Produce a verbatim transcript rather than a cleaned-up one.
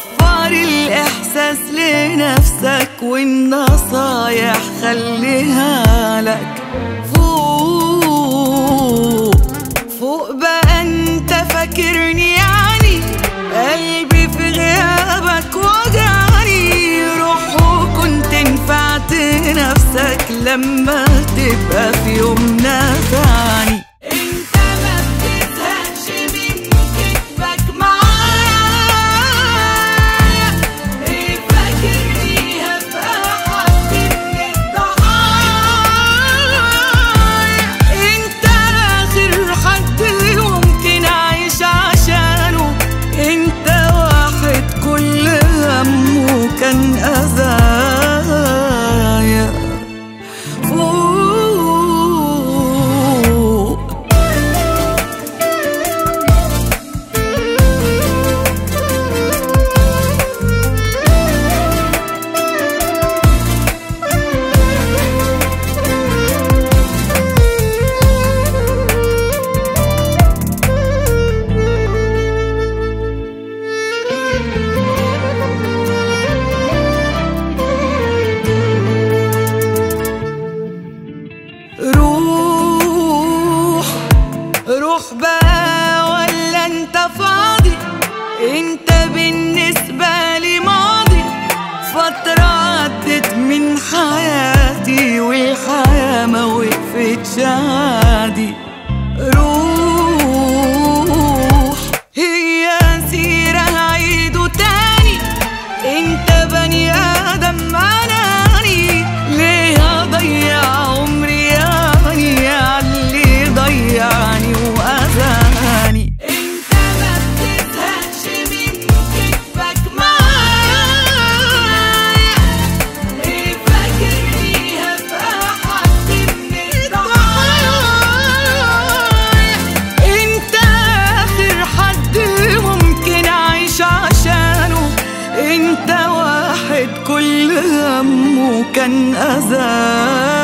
وفر الإحساس لنفسك والنصايح خليها لك. فوق فوق بقى انت فاكرني يعني قلبي في غيابك وجعني. روح وكنت نفعت نفسك لما تبقى في يوم نافعني. انت ما بتزهقش من كدبك معايا، ايه فاكرني هبقى حد من الضحايا. انت اخر حد ممكن اعيش عشانه، انت واحد كل همه كان اذايا. روح روح بقى ولا انت فاضي؟ انت بالنسبة لي ماضي، فترة عدت من حياتي والحياة ما وقفتش عادي. روح هي سيرة هعيده تاني، انت بني آدم أناني، ليه أضيع عمري يعني عاللي ضيعني وأذاني. انت ما بتزهقش من كدبك معايا، ايه فاكرني هبقى حد من الضحايا. انت آخر حد ممكن أعيش عشانه، انت واحد كل همه كان أذى.